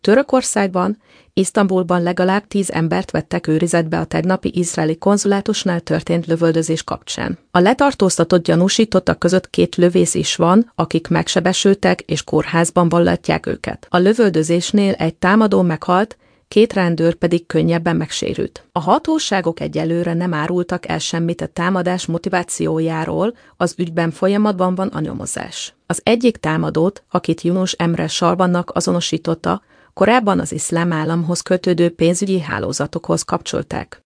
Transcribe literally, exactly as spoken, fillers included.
Törökországban, Isztambulban legalább tíz embert vettek őrizetbe a tegnapi izraeli konzulátusnál történt lövöldözés kapcsán. A letartóztatott gyanúsítottak között két lövész is van, akik megsebesültek és kórházban vallatják őket. A lövöldözésnél egy támadó meghalt, két rendőr pedig könnyebben megsérült. A hatóságok egyelőre nem árultak el semmit a támadás motivációjáról, az ügyben folyamatban van a nyomozás. Az egyik támadót, akit Yunus Emre Sarbannak azonosította, korábban az iszlám államhoz kötődő pénzügyi hálózatokhoz kapcsolták.